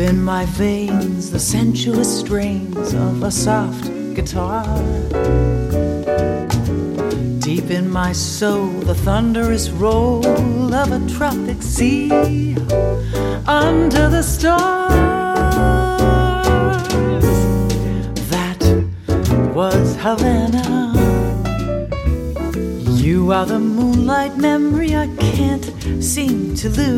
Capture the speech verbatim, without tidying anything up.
in my veins the sensuous strains of a soft guitar. Deep in my soul the thunderous roll of a tropic sea. Under the stars, that was Havana. You are the moonlight memory I can't seem to lose.